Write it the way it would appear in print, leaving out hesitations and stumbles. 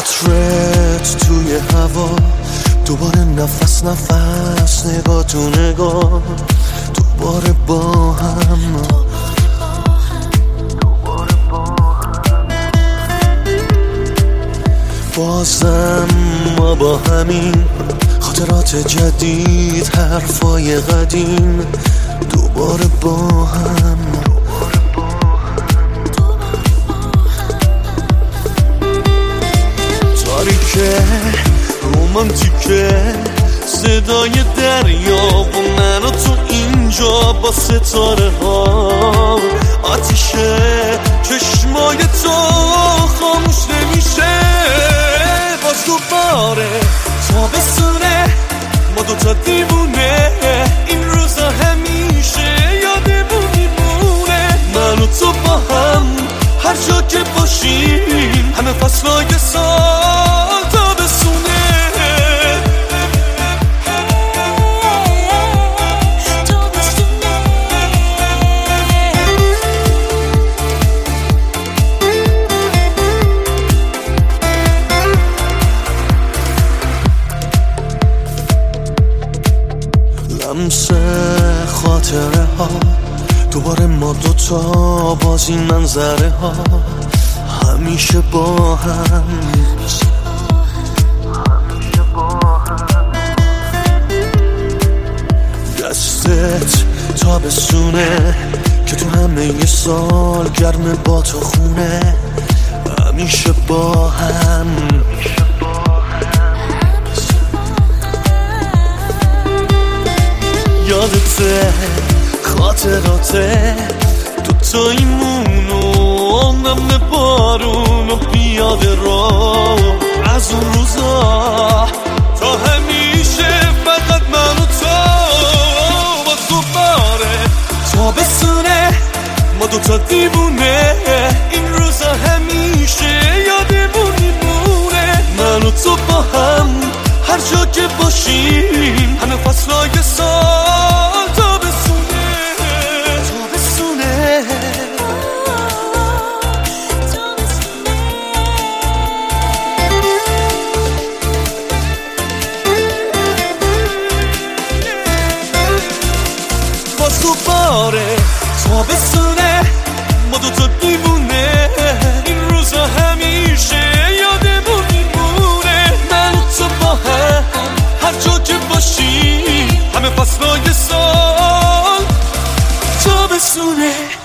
عطرت توی هوا، دوباره نفس نفس، نگاه تو نگاه، دوباره با هم. بازم ما با همین خاطرات جدید، حرفای قدیم، دوباره با هم. تاریکه رومانتیکه، صدای دریا و من و تو اینجا با ستاره ها. آتیشه چشمای تو خاموش نمیشه، باز دوباره تابستونه، ما دوتا دیوونه، این روزا همیشه یادمون میمونه. من و تو با هم هر جا که باشیم، همه فصلای سال تابستونه. لمس خاطره ها، دوباره ما دوتا بازی منظره ها، همیشه با هم. دستت تابستونه که تو همه ی سال گرم با تو خونه، همیشه با هم. یادته خاطراته دوتاییمون و نم بارون و پیاده رو، از اون روزا تا همیشه فقط من و تو. با دوباره تابستونه، ما دوتا دیوونه، این روزا همیشه یادمون میمونه. من و تو با هم هر جا که باشیم، همه فصلای سال تابستونه. تابستونه باز دوباره تابستونه، ما دوتا دیوونه، این روزا همیشه یادمون میمونه. من و تو با هم هر جا که باشیم، همه فصلای سال تابستونه.